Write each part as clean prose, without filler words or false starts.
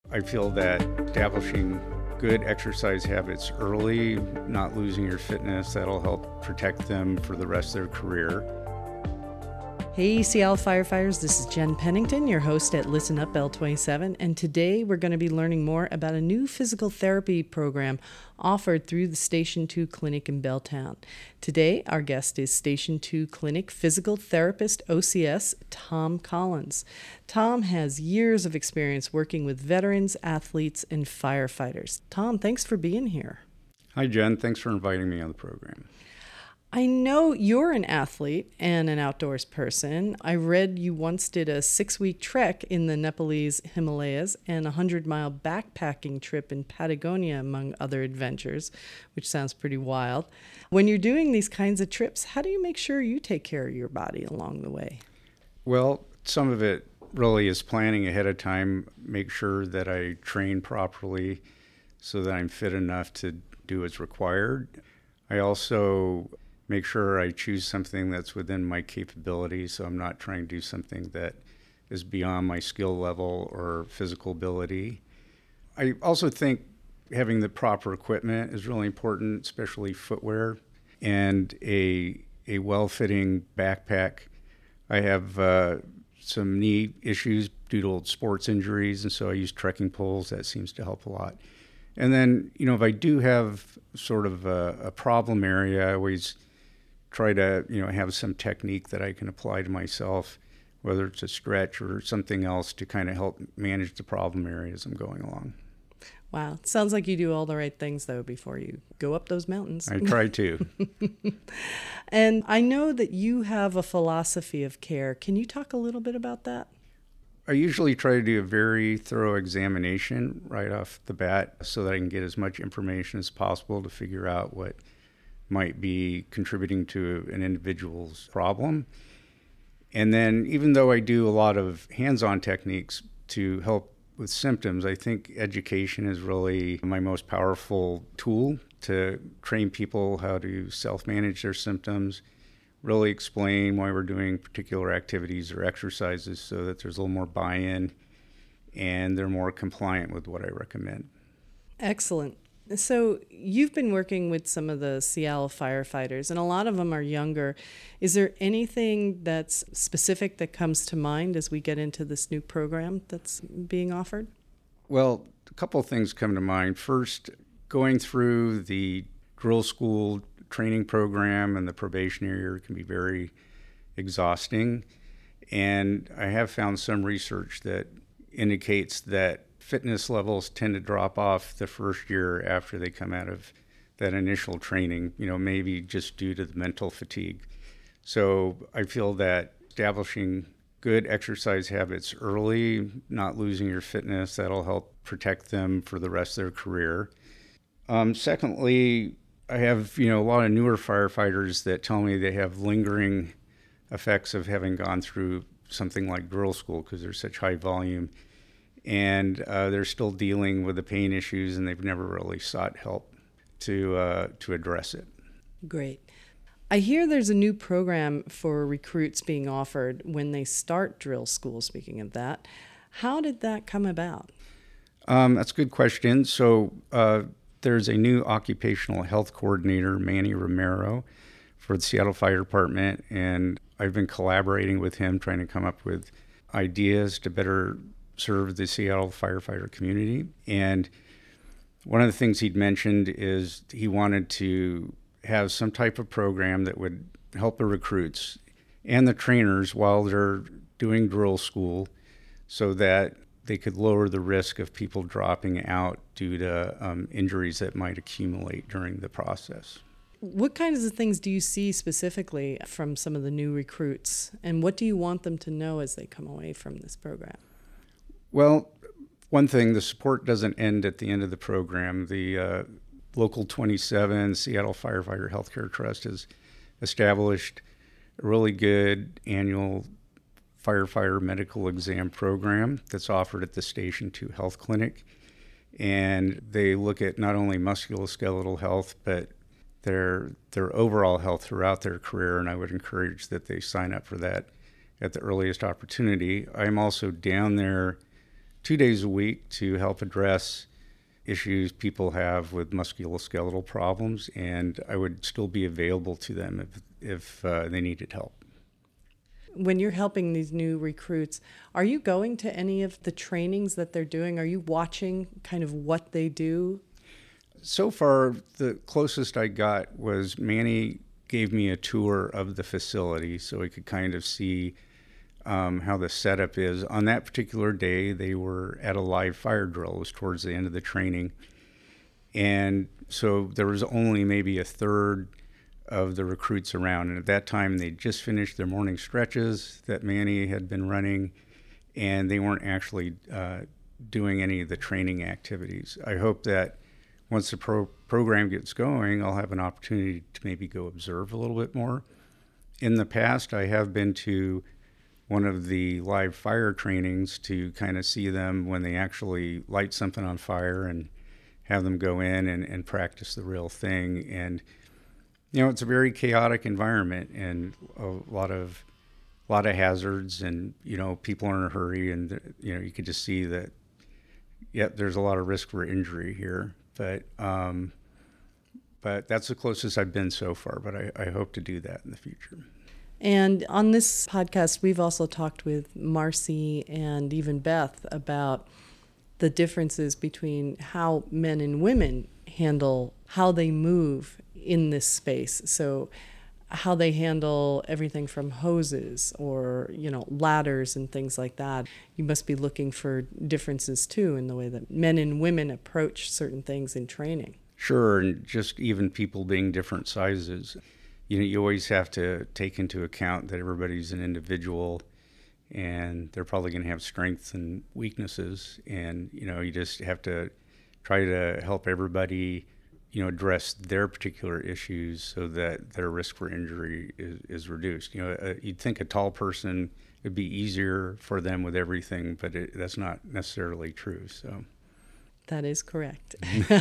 I feel that establishing good exercise habits early, not losing your fitness, that'll help protect them for the rest of their career. Hey, Seattle firefighters, this is Jen Pennington, your host at Listen Up L27, and today we're going to be learning more about a new physical therapy program offered through the Station 2 Clinic in Belltown. Today, our guest is Station 2 Clinic physical therapist OCS, Tom Collins. Tom has years of experience working with veterans, athletes, and firefighters. Tom, thanks for being here. Hi, Jen. Thanks for inviting me on the program. I know you're an athlete and an outdoors person. I read you once did a 6-week trek in the Nepalese Himalayas and a 100-mile backpacking trip in Patagonia, among other adventures, which sounds pretty wild. When you're doing these kinds of trips, how do you make sure you take care of your body along the way? Well, some of it really is planning ahead of time, make sure that I train properly so that I'm fit enough to do what's required. I also make sure I choose something that's within my capabilities, so I'm not trying to do something that is beyond my skill level or physical ability. I also think having the proper equipment is really important, especially footwear and a well-fitting backpack. I have some knee issues due to old sports injuries, and so I use trekking poles. That seems to help a lot. And then, if I do have sort of a problem area, I always try to, have some technique that I can apply to myself, whether it's a stretch or something else to kind of help manage the problem area as I'm going along. Wow. Sounds like you do all the right things, though, before you go up those mountains. I try to. And I know that you have a philosophy of care. Can you talk a little bit about that? I usually try to do a very thorough examination right off the bat so that I can get as much information as possible to figure out what might be contributing to an individual's problem. And then even though I do a lot of hands-on techniques to help with symptoms, I think education is really my most powerful tool to train people how to self-manage their symptoms, really explain why we're doing particular activities or exercises so that there's a little more buy-in and they're more compliant with what I recommend. Excellent. So you've been working with some of the Seattle firefighters, and a lot of them are younger. Is there anything that's specific that comes to mind as we get into this new program that's being offered? Well, a couple of things come to mind. First, going through the drill school training program and the probationary year can be very exhausting. And I have found some research that indicates that fitness levels tend to drop off the first year after they come out of that initial training, maybe just due to the mental fatigue. So I feel that establishing good exercise habits early, not losing your fitness, that'll help protect them for the rest of their career. Secondly, I have, a lot of newer firefighters that tell me they have lingering effects of having gone through something like drill school because there's such high volume. And they're still dealing with the pain issues, and they've never really sought help to address it. Great. I hear there's a new program for recruits being offered when they start drill school, speaking of that. How did that come about? That's a good question. So there's a new occupational health coordinator, Manny Romero, for the Seattle Fire Department, and I've been collaborating with him trying to come up with ideas to better serve the Seattle firefighter community. And one of the things he'd mentioned is he wanted to have some type of program that would help the recruits and the trainers while they're doing drill school so that they could lower the risk of people dropping out due to injuries that might accumulate during the process. What kinds of things do you see specifically from some of the new recruits, and what do you want them to know as they come away from this program? Well, one thing, the support doesn't end at the end of the program. The Local 27 Seattle Firefighter Healthcare Trust has established a really good annual firefighter medical exam program that's offered at the Station 2 Health Clinic. And they look at not only musculoskeletal health, but their overall health throughout their career, and I would encourage that they sign up for that at the earliest opportunity. I'm also down there 2 days a week to help address issues people have with musculoskeletal problems, and I would still be available to them if they needed help. When you're helping these new recruits, are you going to any of the trainings that they're doing? Are you watching kind of what they do? So far, the closest I got was Manny gave me a tour of the facility so I could kind of see how the setup is. On that particular day, they were at a live fire drill. It was towards the end of the training. And so there was only maybe a third of the recruits around. And at that time, they just finished their morning stretches that Manny had been running, and they weren't actually doing any of the training activities. I hope that once the program gets going, I'll have an opportunity to maybe go observe a little bit more. In the past, I have been to one of the live fire trainings to kind of see them when they actually light something on fire and have them go in and practice the real thing. And, it's a very chaotic environment and a lot of hazards, and, people are in a hurry, and, you can just see that, there's a lot of risk for injury here. But that's the closest I've been so far, but I hope to do that in the future. And on this podcast, we've also talked with Marcy and even Beth about the differences between how men and women handle how they move in this space. So how they handle everything from hoses or, ladders and things like that. You must be looking for differences too in the way that men and women approach certain things in training. Sure, and just even people being different sizes. You always have to take into account that everybody's an individual, and they're probably going to have strengths and weaknesses. And, you just have to try to help everybody, address their particular issues so that their risk for injury is reduced. You'd think a tall person, it'd be easier for them with everything, but that's not necessarily true. So that is correct.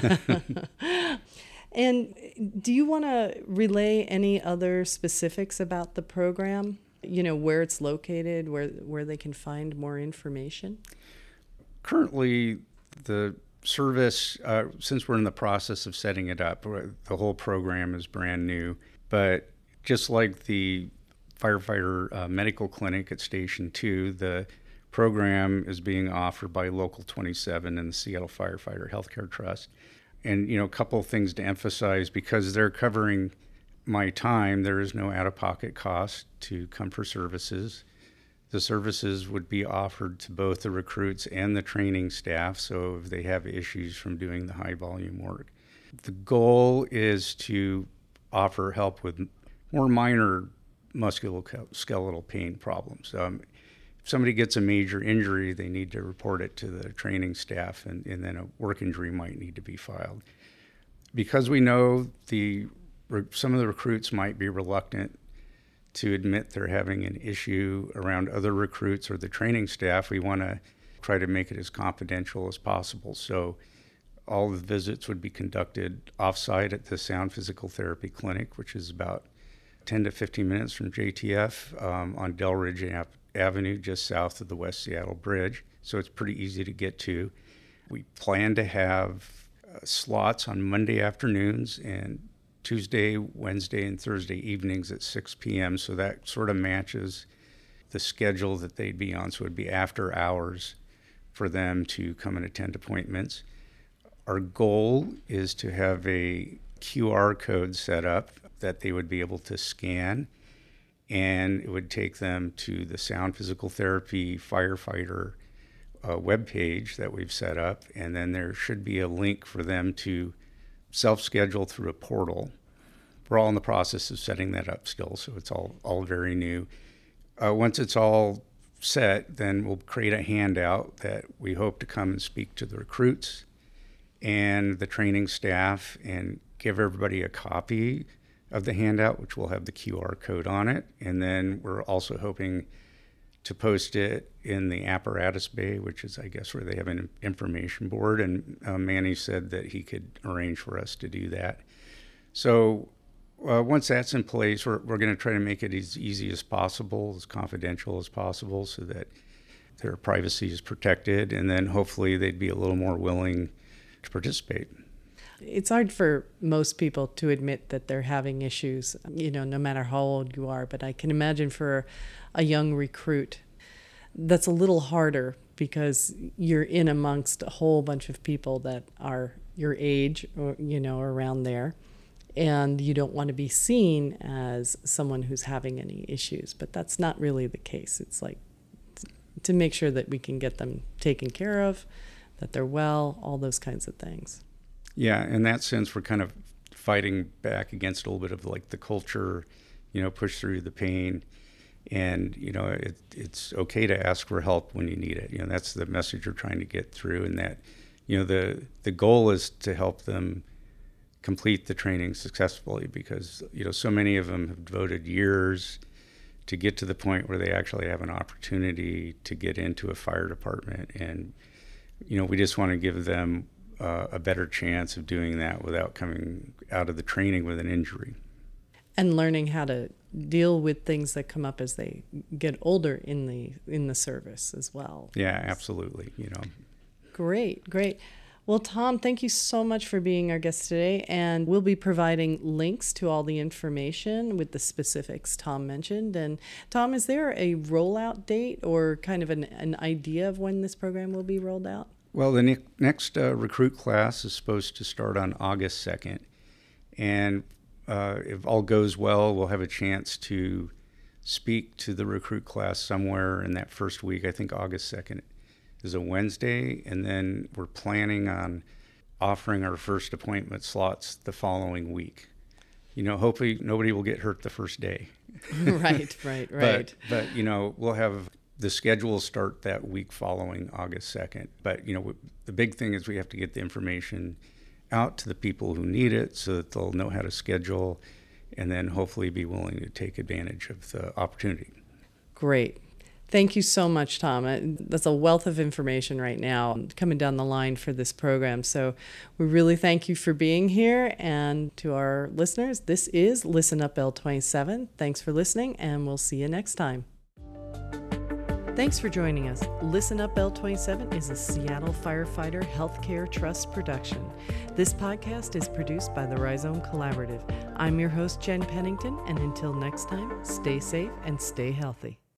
And do you want to relay any other specifics about the program? Where it's located, where they can find more information? Currently, the service, since we're in the process of setting it up, the whole program is brand new. But just like the firefighter medical clinic at Station 2, the program is being offered by Local 27 and the Seattle Firefighter Healthcare Trust. And, a couple of things to emphasize, because they're covering my time, there is no out-of-pocket cost to come for services. The services would be offered to both the recruits and the training staff, so if they have issues from doing the high-volume work. The goal is to offer help with more minor musculoskeletal pain problems. If somebody gets a major injury, they need to report it to the training staff, and then a work injury might need to be filed. Because we know some of the recruits might be reluctant to admit they're having an issue around other recruits or the training staff, we want to try to make it as confidential as possible. So all the visits would be conducted off-site at the Sound Physical Therapy Clinic, which is about 10 to 15 minutes from JTF on Delridge Avenue, just south of the West Seattle Bridge. So it's pretty easy to get to. We plan to have slots on Monday afternoons and Tuesday, Wednesday, and Thursday evenings at 6 p.m. So that sort of matches the schedule that they'd be on. So it'd be after hours for them to come and attend appointments. Our goal is to have a QR code set up that they would be able to scan, and it would take them to the Sound Physical Therapy Firefighter webpage that we've set up, and then there should be a link for them to self-schedule through a portal. We're all in the process of setting that up still, so it's all very new. Once it's all set, then we'll create a handout that we hope to come and speak to the recruits and the training staff and give everybody a copy of the handout, which will have the QR code on it. And then we're also hoping to post it in the apparatus bay, which is, I guess, where they have an information board. And Manny said that he could arrange for us to do that. So once that's in place, we're going to try to make it as easy as possible, as confidential as possible, so that their privacy is protected, and then hopefully they'd be a little more willing to participate. It's hard for most people to admit that they're having issues, no matter how old you are. But I can imagine for a young recruit, that's a little harder because you're in amongst a whole bunch of people that are your age or, around there. And you don't want to be seen as someone who's having any issues. But that's not really the case. It's like to make sure that we can get them taken care of, that they're well, all those kinds of things. Yeah, in that sense, we're kind of fighting back against a little bit of like the culture, push through the pain. And, it's okay to ask for help when you need it. That's the message we're trying to get through. And that, the goal is to help them complete the training successfully because, so many of them have devoted years to get to the point where they actually have an opportunity to get into a fire department. And, we just want to give them a better chance of doing that without coming out of the training with an injury. And learning how to deal with things that come up as they get older in the service as well. Yeah, absolutely. Great. Well, Tom, thank you so much for being our guest today. And we'll be providing links to all the information with the specifics Tom mentioned. And Tom, is there a rollout date or kind of an idea of when this program will be rolled out? Well, the next recruit class is supposed to start on August 2nd. And if all goes well, we'll have a chance to speak to the recruit class somewhere in that first week. I think August 2nd is a Wednesday. And then we're planning on offering our first appointment slots the following week. Hopefully nobody will get hurt the first day. Right. But we'll have the schedule start that week following August 2nd. But, the big thing is we have to get the information out to the people who need it so that they'll know how to schedule and then hopefully be willing to take advantage of the opportunity. Great. Thank you so much, Tom. That's a wealth of information right now coming down the line for this program. So we really thank you for being here. And to our listeners, this is Listen Up L27. Thanks for listening, and we'll see you next time. Thanks for joining us. Listen Up L27 is a Seattle Firefighter Healthcare Trust production. This podcast is produced by the Rhizome Collaborative. I'm your host, Jen Pennington, and until next time, stay safe and stay healthy.